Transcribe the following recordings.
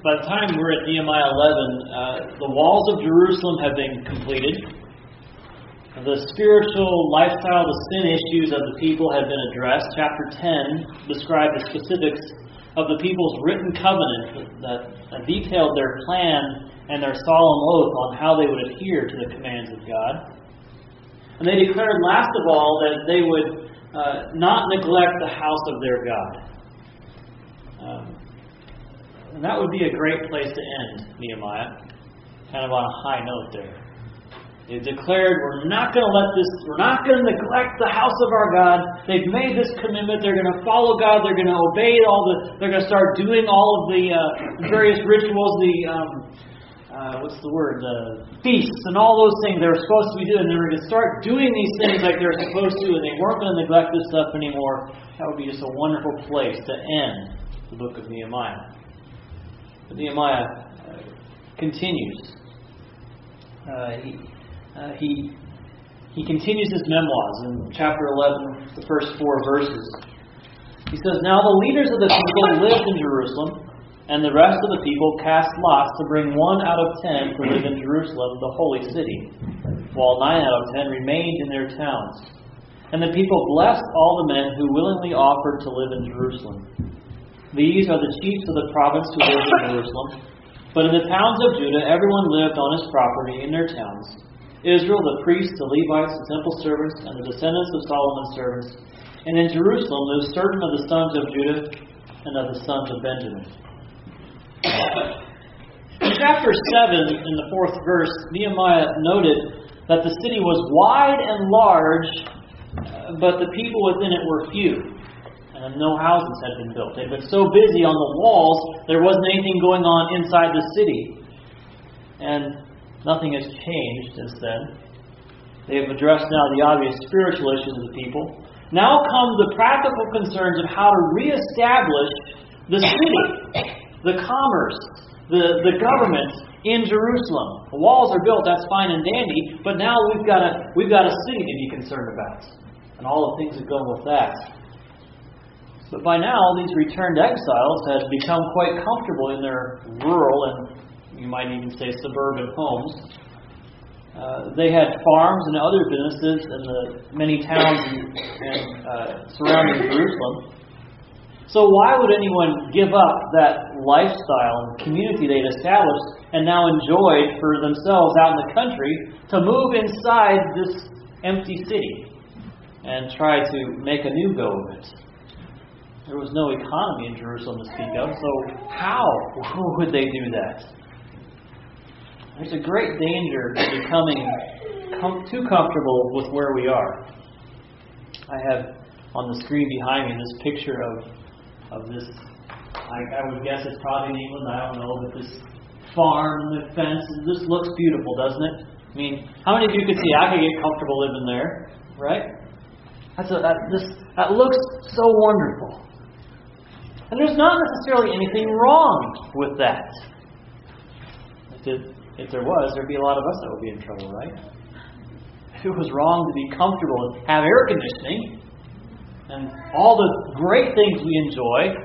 By the time we're at Nehemiah 11, the walls of Jerusalem have been completed. The spiritual lifestyle, the sin issues of the people have been addressed. Chapter 10 described the specifics of the people's written covenant that detailed their plan and their solemn oath on how they would adhere to the commands of God. And they declared, last of all, that they would not neglect the house of their God. And that would be a great place to end Nehemiah, kind of on a high note there. They declared, we're not going to neglect the house of our God. They've made this commitment. They're going to follow God. They're going to obey they're going to start doing all of the various rituals, the feasts and all those things they were supposed to be doing. They were going to start doing these things like they were supposed to, and they weren't going to neglect this stuff anymore. That would be just a wonderful place to end the book of Nehemiah. But Nehemiah continues. He continues his memoirs in chapter 11, the first 4 verses. He says, "Now the leaders of the people lived in Jerusalem, and the rest of the people cast lots to bring 1 out of 10 to live in Jerusalem, the holy city, while 9 out of 10 remained in their towns. And the people blessed all the men who willingly offered to live in Jerusalem. These are the chiefs of the province who lived in Jerusalem. But in the towns of Judah, everyone lived on his property in their towns. Israel, the priests, the Levites, the temple servants, and the descendants of Solomon's servants. And in Jerusalem lived certain of the sons of Judah and of the sons of Benjamin." In chapter 7, in the 4th verse, Nehemiah noted that the city was wide and large, but the people within it were few. And no houses had been built. They'd been so busy on the walls, there wasn't anything going on inside the city. And nothing has changed since then. They have addressed now the obvious spiritual issues of the people. Now come the practical concerns of how to reestablish the city, the commerce, the government in Jerusalem. The walls are built, that's fine and dandy, but now we've got a city to be concerned about. And all the things that go with that. But by now, these returned exiles had become quite comfortable in their rural and you might even say suburban homes. They had farms and other businesses in the many towns and surrounding Jerusalem. So why would anyone give up that lifestyle and community they'd established and now enjoyed for themselves out in the country to move inside this empty city and try to make a new go of it? There was no economy in Jerusalem to speak of, so how would they do that? There's a great danger of becoming too comfortable with where we are. I have on the screen behind me this picture of this, I would guess it's probably in England, I don't know, but this farm, the fence, this looks beautiful, doesn't it? I mean, how many of you could see I could get comfortable living there, right? That looks so wonderful. And there's not necessarily anything wrong with that. If there was, there'd be a lot of us that would be in trouble, right? If it was wrong to be comfortable and have air conditioning and all the great things we enjoy,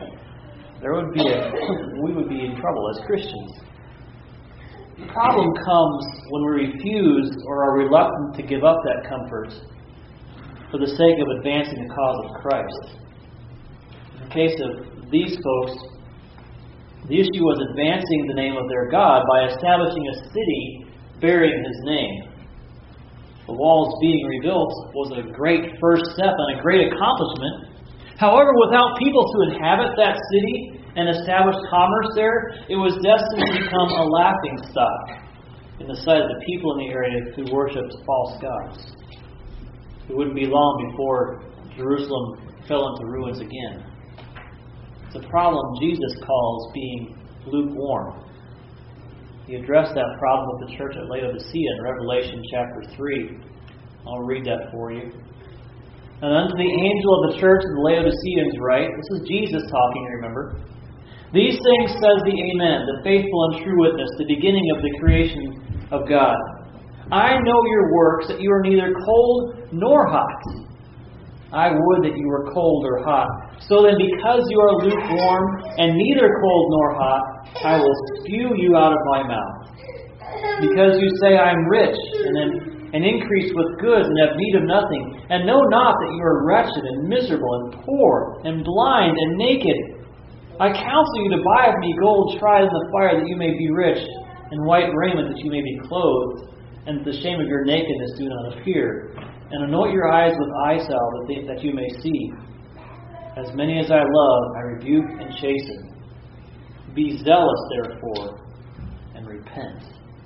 we would be in trouble as Christians. The problem comes when we refuse or are reluctant to give up that comfort for the sake of advancing the cause of Christ. In the case of these folks, the issue was advancing the name of their God by establishing a city bearing His name. The walls being rebuilt was a great first step and a great accomplishment. However, without people to inhabit that city and establish commerce there, it was destined to become a laughingstock in the sight of the people in the area who worshipped false gods. It wouldn't be long before Jerusalem fell into ruins again. It's a problem Jesus calls being lukewarm. He addressed that problem with the church at Laodicea in Revelation chapter 3. I'll read that for you. "And unto the angel of the church of the Laodiceans write," this is Jesus talking, remember, "These things says the Amen, the faithful and true witness, the beginning of the creation of God. I know your works, that you are neither cold nor hot. I would that you were cold or hot. So then, because you are lukewarm and neither cold nor hot, I will spew you out of my mouth. Because you say, I am rich, and increase with goods, and have need of nothing, and know not that you are wretched, and miserable, and poor, and blind, and naked. I counsel you to buy of me gold tried in the fire, that you may be rich, and white raiment, that you may be clothed, and the shame of your nakedness do not appear. And anoint your eyes with eye salve, that you may see. As many as I love, I rebuke and chasten. Be zealous, therefore, and repent.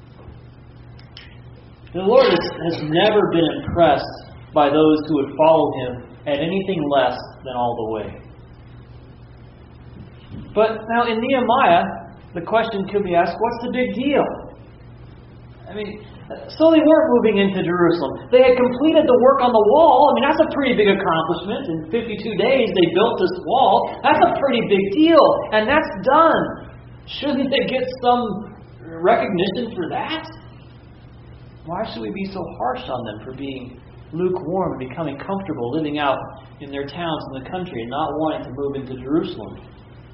The Lord has never been impressed by those who would follow Him at anything less than all the way. But now in Nehemiah, the question could be asked, what's the big deal? I mean, so they weren't moving into Jerusalem. They had completed the work on the wall. I mean, that's a pretty big accomplishment. In 52 days, they built this wall. That's a pretty big deal. And that's done. Shouldn't they get some recognition for that? Why should we be so harsh on them for being lukewarm and becoming comfortable living out in their towns in the country and not wanting to move into Jerusalem?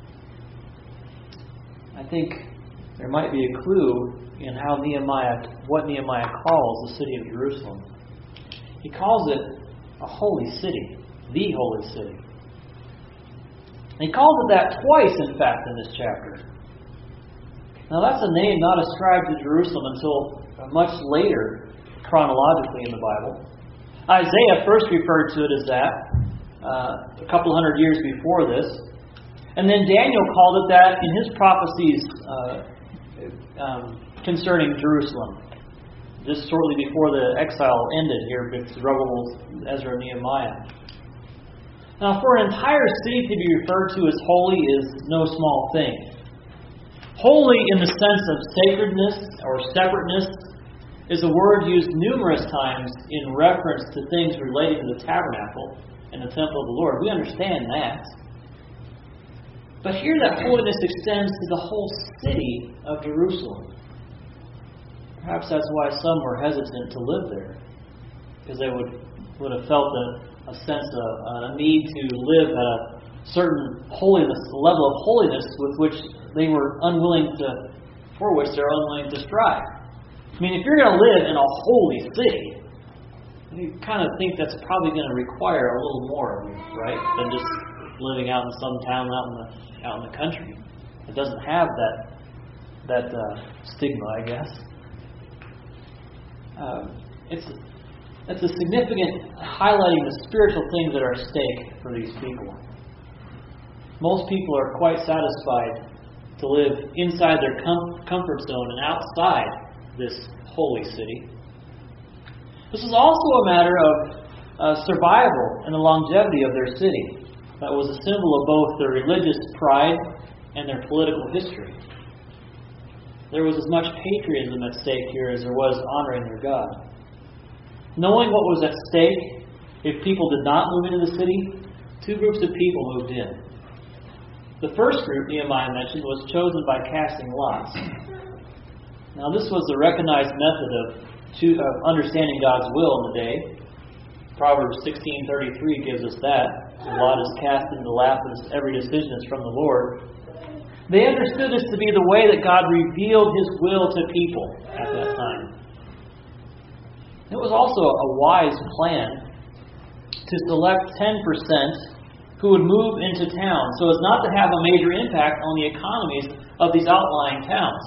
I think there might be a clue in what Nehemiah calls the city of Jerusalem. He calls it a holy city, the holy city. And he calls it that twice, in fact, in this chapter. Now that's a name not ascribed to Jerusalem until much later, chronologically in the Bible. Isaiah first referred to it as that, a couple hundred years before this. And then Daniel called it that in his prophecies concerning Jerusalem, just shortly before the exile ended here with Zerubbabel, Ezra, and Nehemiah. Now, for an entire city to be referred to as holy is no small thing. Holy in the sense of sacredness or separateness is a word used numerous times in reference to things relating to the tabernacle and the temple of the Lord. We understand that. But here that holiness extends to the whole city of Jerusalem. Perhaps that's why some were hesitant to live there, because they would have felt a sense of a need to live at a certain holiness, a level of holiness for which they're unwilling to strive. I mean, if you're going to live in a holy city, you kind of think that's probably going to require a little more of you, right? Than just living out in some town out in the country. It doesn't have that stigma, I guess. It's a significant highlighting the spiritual things that are at stake for these people. Most people are quite satisfied to live inside their comfort zone and outside this holy city. This is also a matter of survival and the longevity of their city. That was a symbol of both their religious pride and their political history. There was as much patriotism at stake here as there was honoring their God. Knowing what was at stake, if people did not move into the city, two groups of people moved in. The first group Nehemiah mentioned was chosen by casting lots. Now this was the recognized method of understanding God's will in the day. Proverbs 16:33 gives us that. The lot is cast into the lap as every decision is from the Lord. They understood this to be the way that God revealed His will to people at that time. It was also a wise plan to select 10% who would move into town so as not to have a major impact on the economies of these outlying towns.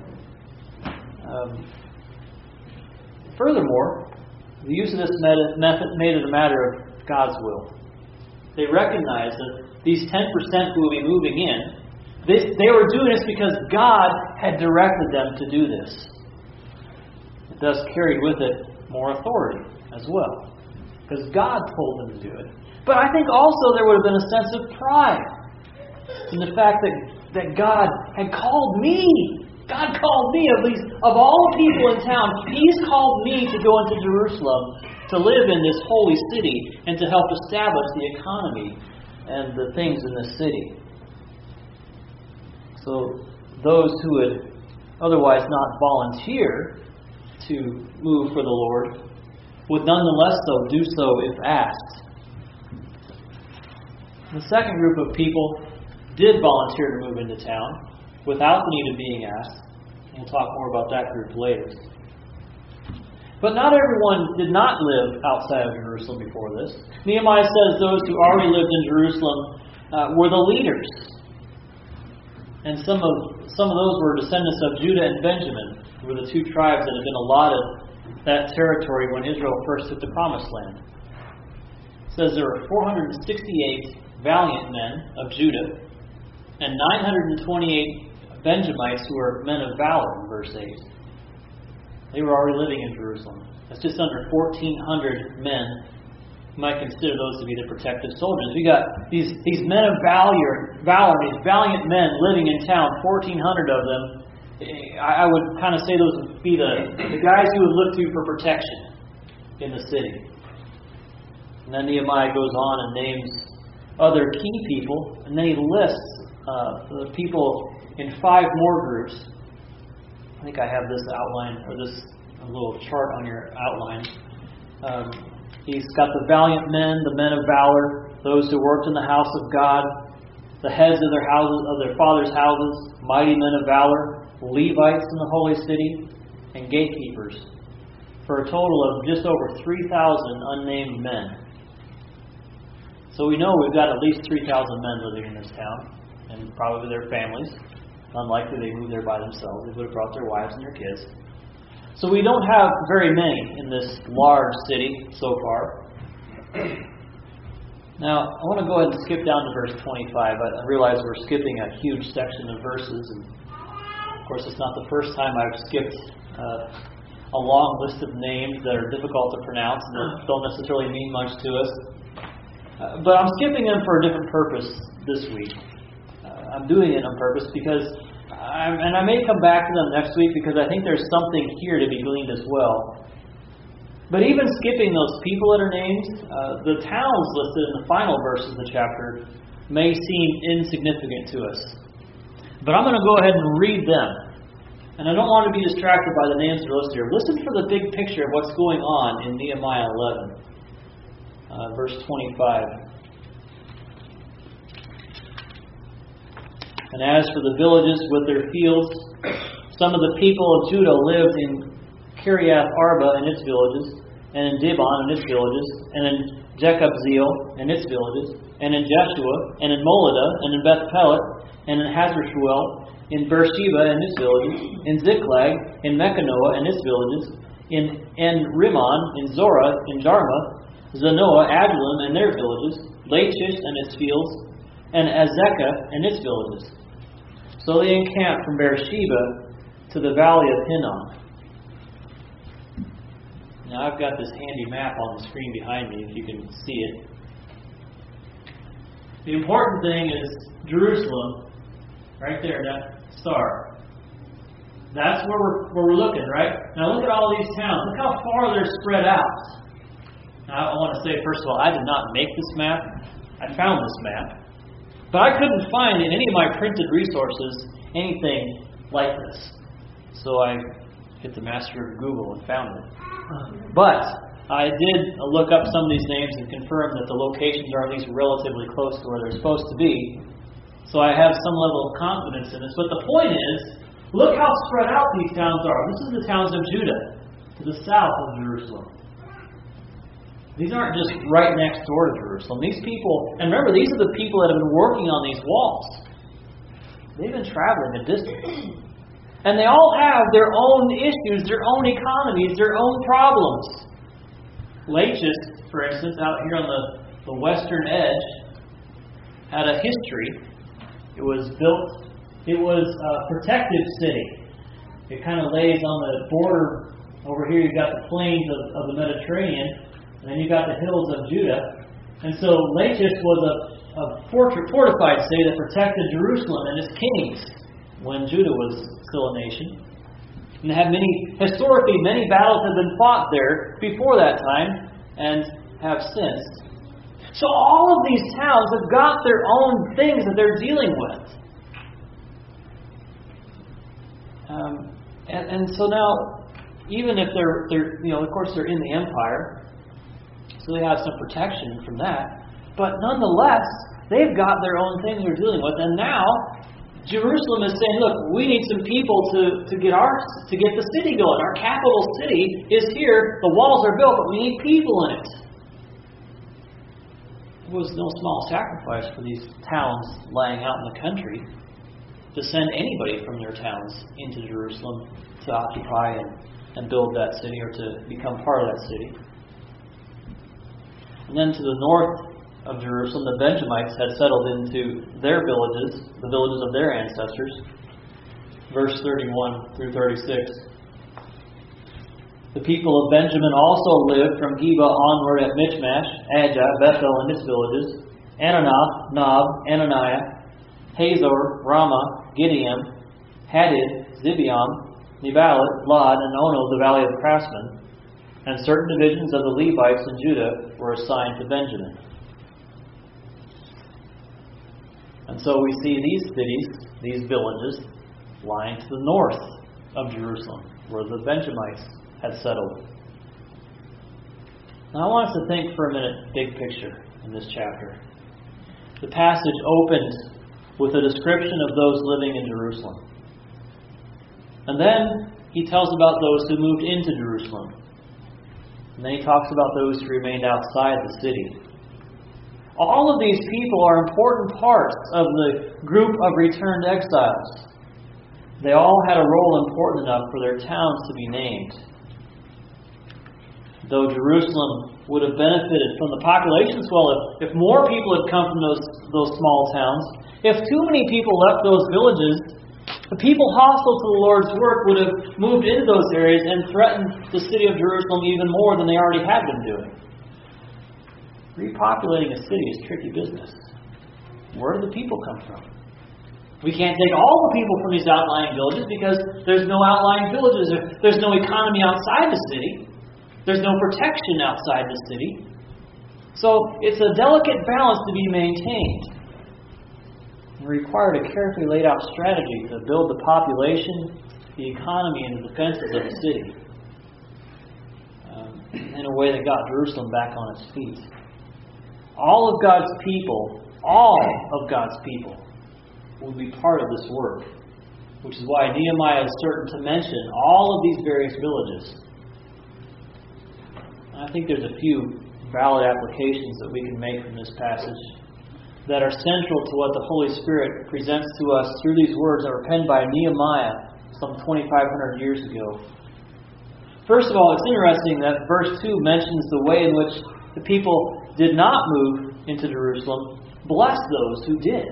Furthermore, the use of this method made it a matter of God's will. They recognized that these 10% who would be moving in, they were doing this because God had directed them to do this. It thus carried with it more authority as well, because God told them to do it. But I think also there would have been a sense of pride in the fact that God had called me. God called me, of all the people in town, He's called me to go into Jerusalem, to live in this holy city, and to help establish the economy and the things in this city. So those who would otherwise not volunteer to move for the Lord would nonetheless do so if asked. The second group of people did volunteer to move into town without the need of being asked. We'll talk more about that group later. But not everyone did not live outside of Jerusalem before this. Nehemiah says those who already lived in Jerusalem were the leaders. And some of those were descendants of Judah and Benjamin, who were the two tribes that had been allotted that territory when Israel first took the Promised Land. It says there were 468 valiant men of Judah and 928 Benjamites who were men of valor in verse 8. They were already living in Jerusalem. That's just under 1,400 men. You might consider those to be the protective soldiers. We got these men of valor, these valiant men living in town, 1,400 of them. I would kind of say those would be the guys you would look to for protection in the city. And then Nehemiah goes on and names other key people, and then he lists the people in 5 more groups. I think I have this outline, or this little chart on your outline. He's got the valiant men, the men of valor, those who worked in the house of God, the heads of their houses, of their fathers' houses, mighty men of valor, Levites in the holy city, and gatekeepers, for a total of just over 3,000 unnamed men. So we know we've got at least 3,000 men living in this town, and probably their families. Unlikely they moved there by themselves. They would have brought their wives and their kids. So we don't have very many in this large city so far. Now, I want to go ahead and skip down to verse 25. I realize we're skipping a huge section of verses. And of course, it's not the first time I've skipped a long list of names that are difficult to pronounce and that don't necessarily mean much to us. But I'm skipping them for a different purpose this week. I'm doing it on purpose because, and I may come back to them next week because I think there's something here to be gleaned as well. But even skipping those people that are named, the towns listed in the final verses of the chapter may seem insignificant to us. But I'm going to go ahead and read them. And I don't want to be distracted by the names that are listed here. Listen for the big picture of what's going on in Nehemiah 11. Verse 25. And as for the villages with their fields, some of the people of Judah lived in Kiriath Arba and its villages, and in Dibon and its villages, and in Jekabzeel and its villages, and in Jeshua, and in Moladah, and in Beth Pelet, and in Hazar-Shuel, in Beersheba and its villages, in Ziklag, in Mechanoah and its villages, in En-Rimmon, in Zorah, in Jarmuth, Zanoah, Adullam and their villages, Lachish and its fields, and Azekah and its villages. So they encamped from Beersheba to the valley of Hinnom. Now I've got this handy map on the screen behind me, if you can see it. The important thing is Jerusalem, right there, that star. That's where we're looking, right? Now look at all these towns. Look how far they're spread out. Now I want to say, first of all, I did not make this map. I found this map. But I couldn't find in any of my printed resources anything like this. So I hit the master of Google and found it. But I did look up some of these names and confirm that the locations are at least relatively close to where they're supposed to be. So I have some level of confidence in this. But the point is, look how spread out these towns are. This is the towns of Judah, to the south of Jerusalem. These aren't just right next door to Jerusalem. These people, and remember, these are the people that have been working on these walls. They've been traveling a distance. And they all have their own issues, their own economies, their own problems. Lachish, for instance, out here on the western edge, had a history. It was a protective city. It kind of lays on the border. Over here you've got the plains of the Mediterranean. And then you got the hills of Judah. And so Lachish was a fortified city that protected Jerusalem and its kings when Judah was still a nation. And they had historically many battles have been fought there before that time and have since. So all of these towns have got their own things that they're dealing with. And so now, even if they're of course they're in the empire, so they have some protection from that. But nonetheless, They've got their own things they're dealing with. And now, Jerusalem is saying, look, we need some people to get the city going. Our capital city is here. The walls are built, but we need people in it. It was no small sacrifice for these towns lying out in the country to send anybody from their towns into Jerusalem to occupy and build that city, or to become part of that city. And then to the north of Jerusalem, the Benjamites had settled into their villages, the villages of their ancestors. Verse 31 through 36. The people of Benjamin also lived from Geba onward at Michmash, Ajah, Bethel and its villages, Ananoth, Nob, Ananiah, Hazor, Ramah, Gideon, Hadid, Zibeon, Nebalat, Lod, and Ono, the valley of the craftsmen. And certain divisions of the Levites in Judah were assigned to Benjamin. And so we see these cities, these villages, lying to the north of Jerusalem, where the Benjamites had settled. Now I want us to think for a minute, big picture, in this chapter. The passage opens with a description of those living in Jerusalem. And then he tells about those who moved into Jerusalem. And then he talks about those who remained outside the city. All of these people are important parts of the group of returned exiles. They all had a role important enough for their towns to be named. Though Jerusalem would have benefited from the population swell if more people had come from those small towns, if too many people left those villages, the people hostile to the Lord's work would have moved into those areas and threatened the city of Jerusalem even more than they already had been doing. Repopulating a city is tricky business. Where do the people come from? We can't take all the people from these outlying villages because there's no outlying villages. There's no economy outside the city. There's no protection outside the city. So it's a delicate balance to be maintained. It required a carefully laid out strategy to build the population, the economy, and the defenses of the city in a way that got Jerusalem back on its feet. All of God's people will be part of this work, which is why Nehemiah is certain to mention all of these various villages. I think there's a few valid applications that we can make from this passage that are central to what the Holy Spirit presents to us through these words that were penned by Nehemiah some 2,500 years ago. First of all, it's interesting that verse 2 mentions the way in which the people did not move into Jerusalem, blessed those who did.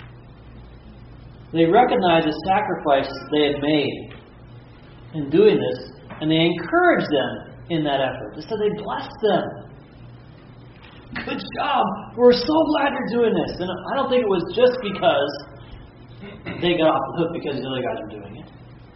They recognized the sacrifice they had made in doing this, and they encouraged them in that effort. They said they blessed them. Good job. We're so glad you're doing this. And I don't think it was just because they got off the hook because the other guys were doing it.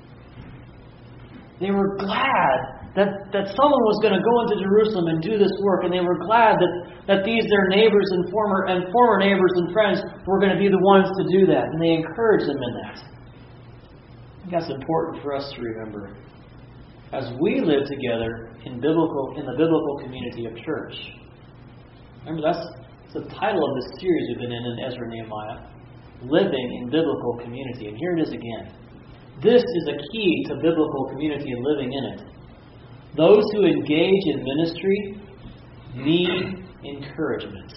They were glad that someone was going to go into Jerusalem and do this work, and they were glad that these their neighbors and former neighbors and friends were going to be the ones to do that, and they encouraged them in that. I think that's important for us to remember as we live together in the biblical community of church. Remember, that's the title of this series we've been in Ezra and Nehemiah, Living in Biblical Community. And here it is again. This is a key to biblical community and living in it. Those who engage in ministry need encouragement.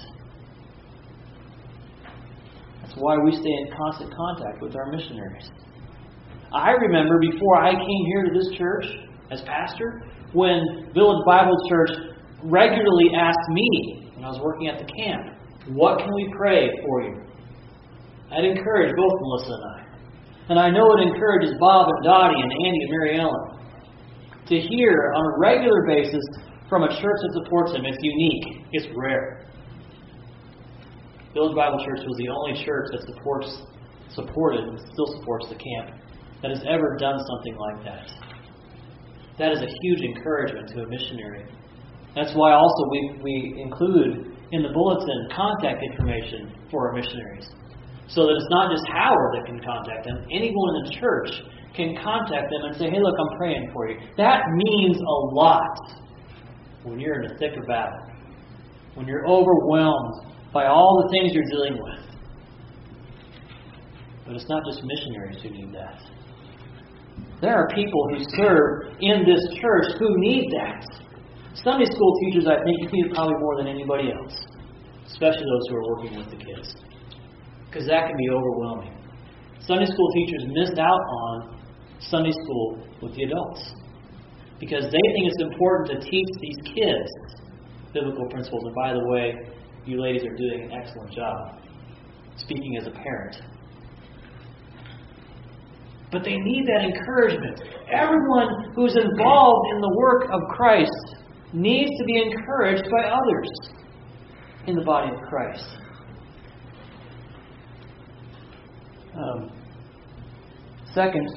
That's why we stay in constant contact with our missionaries. I remember before I came here to this church as pastor, when Village Bible Church regularly asked me, when I was working at the camp, what can we pray for you? I'd encourage both Melissa and I. And I know it encourages Bob and Dottie and Andy and Mary Ellen to hear on a regular basis from a church that supports them. It's unique. It's rare. Village Bible Church was the only church that supported and still supports the camp that has ever done something like that. That is a huge encouragement to a missionary. That's why also we include in the bulletin contact information for our missionaries. So that it's not just Howard that can contact them. Anyone in the church can contact them and say, hey, look, I'm praying for you. That means a lot when you're in the thick of battle. When you're overwhelmed by all the things you're dealing with. But it's not just missionaries who need that. There are people who serve in this church who need that. Sunday school teachers, I think, need it probably more than anybody else, especially those who are working with the kids, because that can be overwhelming. Sunday school teachers missed out on Sunday school with the adults because they think it's important to teach these kids biblical principles. And by the way, you ladies are doing an excellent job, speaking as a parent. But they need that encouragement. Everyone who's involved in the work of Christ needs to be encouraged by others in the body of Christ. Second,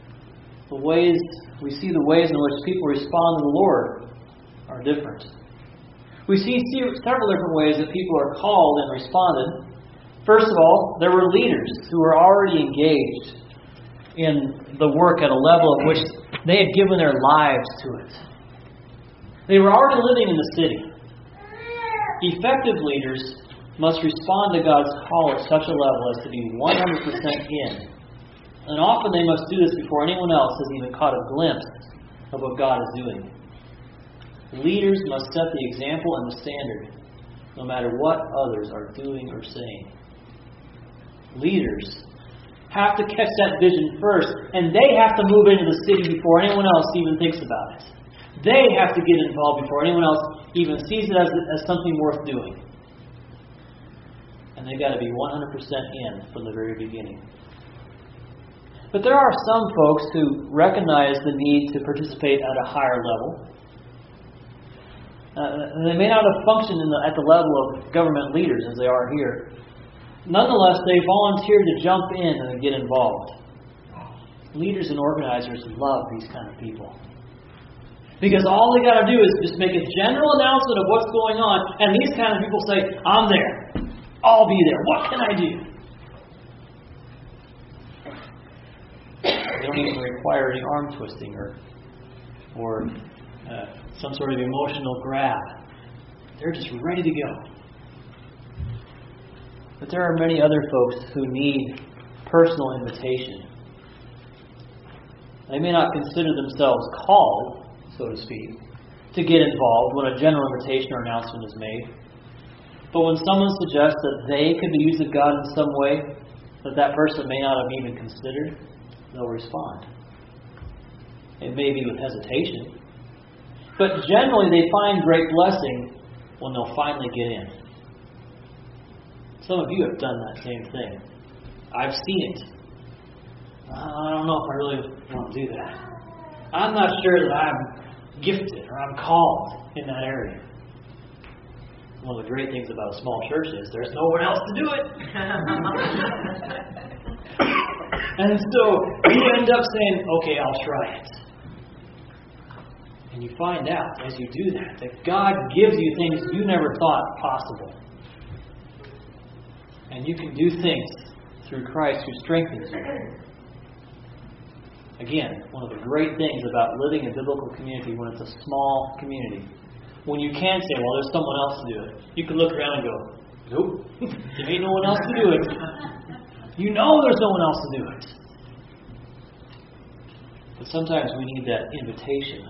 we see the ways in which people respond to the Lord are different. We see several different ways that people are called and responded. First of all, there were leaders who were already engaged in the work at a level of which they had given their lives to it. They were already living in the city. Effective leaders must respond to God's call at such a level as to be 100% in. And often they must do this before anyone else has even caught a glimpse of what God is doing. Leaders must set the example and the standard, no matter what others are doing or saying. Leaders have to catch that vision first, and they have to move into the city before anyone else even thinks about it. They have to get involved before anyone else even sees it as something worth doing. And they've got to be 100% in from the very beginning. But there are some folks who recognize the need to participate at a higher level. They may not have functioned at the level of government leaders as they are here. Nonetheless, they volunteer to jump in and get involved. Leaders and organizers love these kind of people. Because all they got to do is just make a general announcement of what's going on, and these kind of people say, I'm there. I'll be there. What can I do? They don't even require any arm twisting or some sort of emotional grab. They're just ready to go. But there are many other folks who need personal invitation. They may not consider themselves called, so to speak, to get involved when a general invitation or announcement is made. But when someone suggests that they could be used of God in some way that person may not have even considered, they'll respond. It may be with hesitation, but generally they find great blessing when they'll finally get in. Some of you have done that same thing. I've seen it. I don't know if I really want to do that. I'm not sure that I'm gifted or I'm called in that area. One of the great things about a small church is there's no one else to do it. And so you end up saying, okay, I'll try it. And you find out as you do that God gives you things you never thought possible. And you can do things through Christ who strengthens you. Again, one of the great things about living in a biblical community when it's a small community, when you can say, well, there's someone else to do it. You can look around and go, nope, there ain't no one else to do it. You know there's no one else to do it. But sometimes we need that invitation.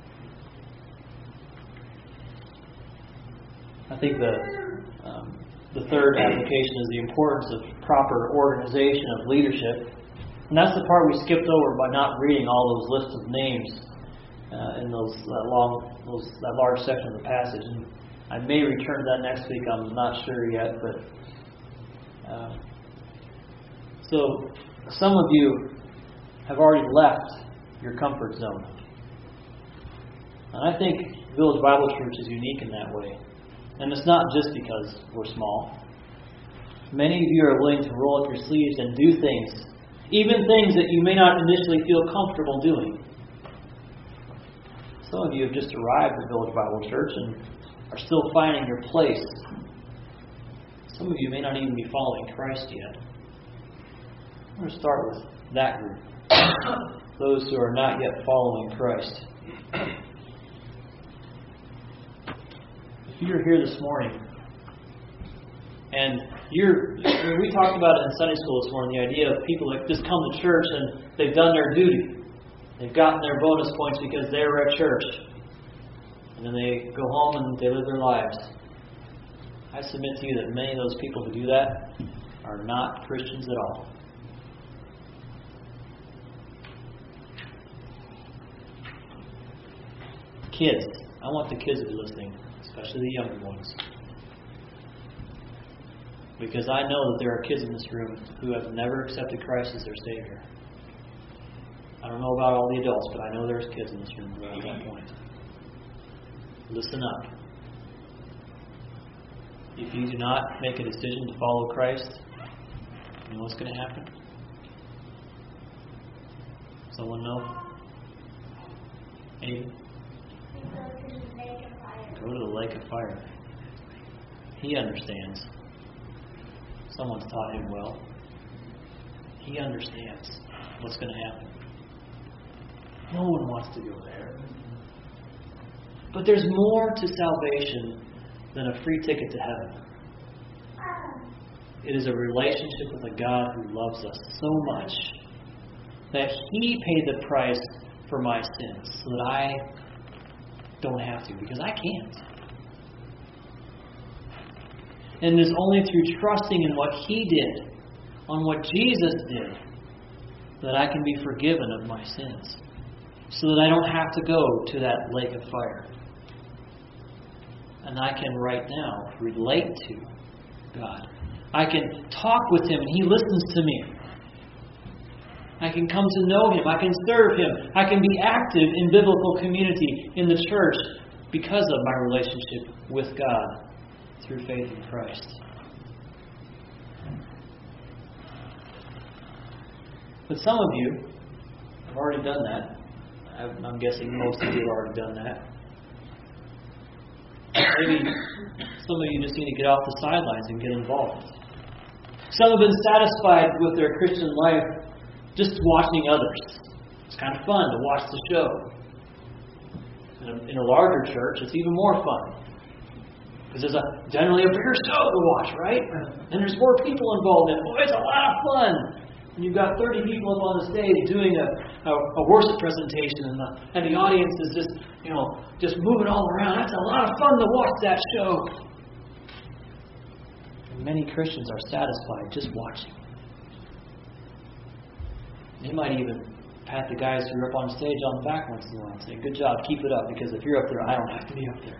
I think the third application is the importance of proper organization of leadership. And that's the part we skipped over by not reading all those lists of names in that large section of the passage. And I may return to that next week. I'm not sure yet. But so some of you have already left your comfort zone. And I think Village Bible Church is unique in that way. And it's not just because we're small. Many of you are willing to roll up your sleeves and do things, even things that you may not initially feel comfortable doing. Some of you have just arrived at Village Bible Church and are still finding your place. Some of you may not even be following Christ yet. I'm going to start with that group. Those who are not yet following Christ. If you're here this morning And we talked about it in Sunday school this morning, the idea of people that just come to church and they've done their duty. They've gotten their bonus points because they were at church. And then they go home and they live their lives. I submit to you that many of those people who do that are not Christians at all. Kids. I want the kids to be listening, especially the younger ones. Because I know that there are kids in this room who have never accepted Christ as their Savior. I don't know about all the adults, but I know there's kids in this room who are at that point. Listen up. If you do not make a decision to follow Christ, you know what's going to happen? Someone know? Anyone? Go to the lake of fire. He understands. Someone's taught him well. He understands what's going to happen. No one wants to go there. But there's more to salvation than a free ticket to heaven. It is a relationship with a God who loves us so much that He paid the price for my sins so that I don't have to, because I can't. And it is only through trusting in what He did, on what Jesus did, that I can be forgiven of my sins, so that I don't have to go to that lake of fire. And I can right now relate to God. I can talk with Him and He listens to me. I can come to know Him. I can serve Him. I can be active in biblical community in the church because of my relationship with God through faith in Christ. But some of you have already done that. I'm guessing most of you have already done that. Maybe some of you just need to get off the sidelines and get involved. Some have been satisfied with their Christian life just watching others. It's kind of fun to watch the show. In a larger church, it's even more fun. Because there's generally a bigger show to watch, right? And there's more people involved in it. Boy, it's a lot of fun. And you've got 30 people up on the stage doing a worship presentation, and the audience is just moving all around. That's a lot of fun to watch that show. And many Christians are satisfied just watching. They might even pat the guys who are up on stage on the back once in a while and say, "Good job, keep it up, because if you're up there, I don't have to be up there."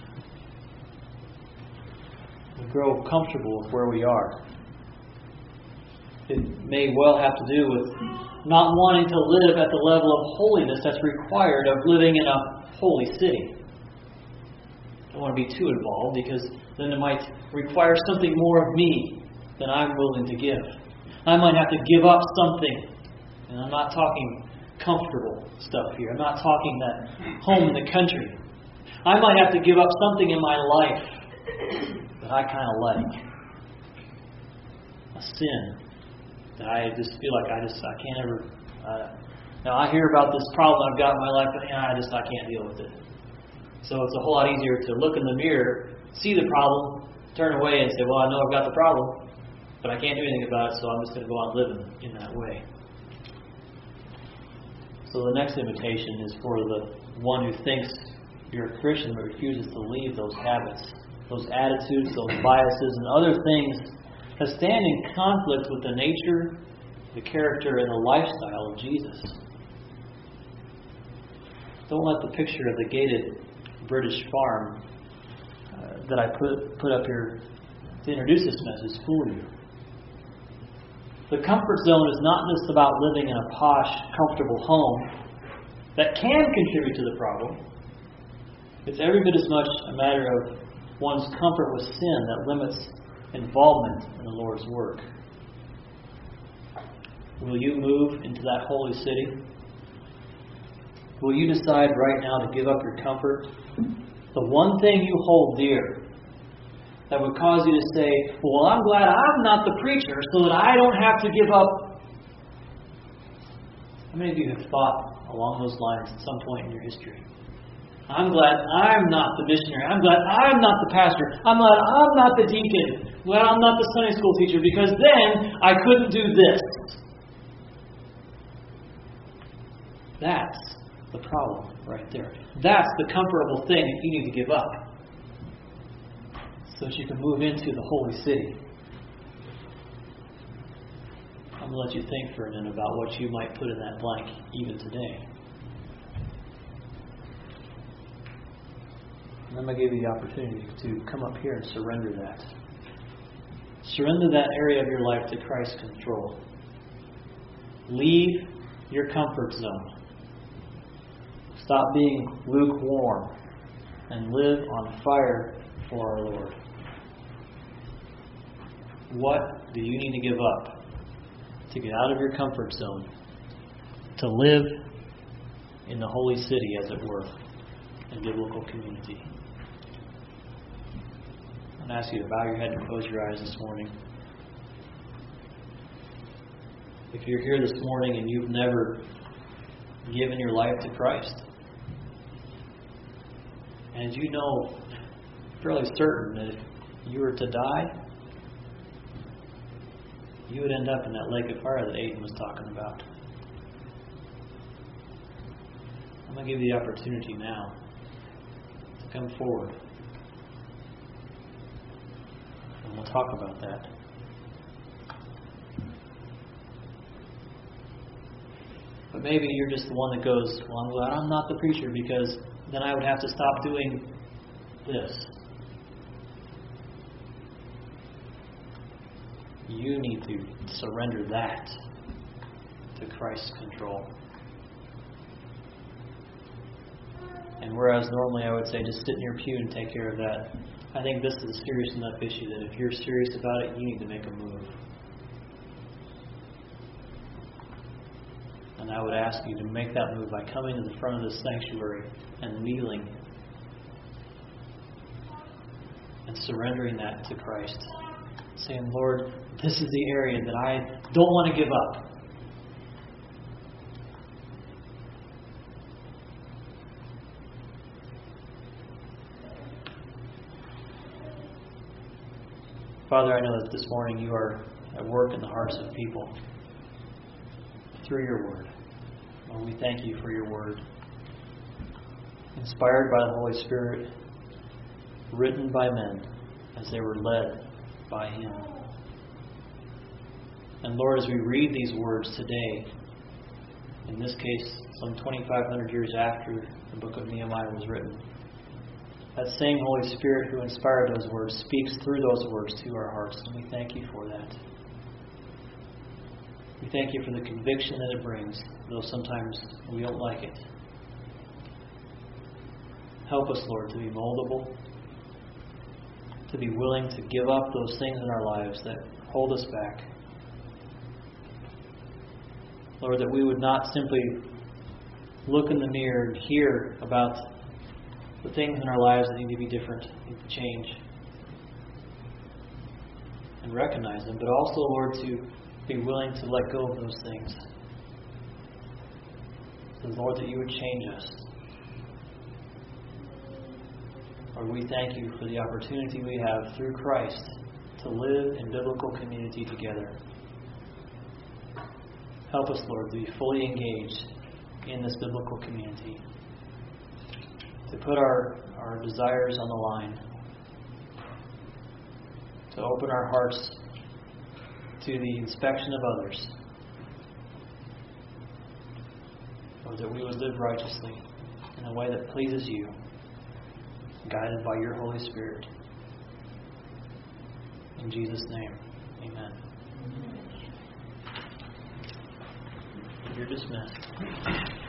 We grow comfortable with where we are. It may well have to do with not wanting to live at the level of holiness that's required of living in a holy city. I don't want to be too involved, because then it might require something more of me than I'm willing to give. I might have to give up something. And I'm not talking comfortable stuff here. I'm not talking that home in the country. I might have to give up something in my life that I kind of like. A sin that I just feel like I can't ever. Now I hear about this problem I've got in my life, but I can't deal with it. So it's a whole lot easier to look in the mirror, see the problem, turn away, and say, "Well, I know I've got the problem, but I can't do anything about it, so I'm just going to go on living in that way." So the next invitation is for the one who thinks you're a Christian but refuses to leave those habits, those attitudes, those biases, and other things that stand in conflict with the nature, the character, and the lifestyle of Jesus. Don't let the picture of the gated British farm that I put up here to introduce this message fool you. The comfort zone is not just about living in a posh, comfortable home that can contribute to the problem. It's every bit as much a matter of one's comfort with sin that limits involvement in the Lord's work. Will you move into that holy city? Will you decide right now to give up your comfort? The one thing you hold dear that would cause you to say, "Well, I'm glad I'm not the preacher so that I don't have to give up." How many of you have thought along those lines at some point in your history? I'm glad I'm not the missionary. I'm glad I'm not the pastor. I'm glad I'm not the deacon. I'm glad I'm not the Sunday school teacher, because then I couldn't do this. That's the problem right there. That's the comfortable thing that you need to give up so that you can move into the holy city. I'm going to let you think for a minute about what you might put in that blank even today. And I'm going to give you the opportunity to come up here and surrender that. Surrender that area of your life to Christ's control. Leave your comfort zone. Stop being lukewarm and live on fire for our Lord. What do you need to give up to get out of your comfort zone, to live in the holy city, as it were, in biblical community? I'm going to ask you to bow your head and close your eyes this morning. If you're here this morning and you've never given your life to Christ, and you know fairly certain that if you were to die, you would end up in that lake of fire that Aiden was talking about. I'm going to give you the opportunity now to come forward. And we'll talk about that. But maybe you're just the one that goes, well, I'm glad I'm not the preacher, because then I would have to stop doing this. You need to surrender that to Christ's control. And whereas normally I would say just sit in your pew and take care of that, I think this is a serious enough issue that if you're serious about it, you need to make a move. And I would ask you to make that move by coming to the front of this sanctuary and kneeling and surrendering that to Christ. Saying, Lord, this is the area that I don't want to give up. Father, I know that this morning you are at work in the hearts of people through your word. Lord, we thank you for your word. Inspired by the Holy Spirit, written by men as they were led by Him. And Lord, as we read these words today, in this case, some 2,500 years after the book of Nehemiah was written, that same Holy Spirit who inspired those words speaks through those words to our hearts, and we thank you for that. We thank you for the conviction that it brings, though sometimes we don't like it. Help us, Lord, to be moldable, to be willing to give up those things in our lives that hold us back. Lord, that we would not simply look in the mirror and hear about the things in our lives that need to be different, need to change, and recognize them, but also, Lord, to be willing to let go of those things. So, Lord, that you would change us. Lord, we thank you for the opportunity we have through Christ to live in biblical community together. Help us, Lord, to be fully engaged in this biblical community, to put our desires on the line, to open our hearts to the inspection of others, Lord, that we would live righteously in a way that pleases you, guided by your Holy Spirit. In Jesus' name, amen. You're dismissed.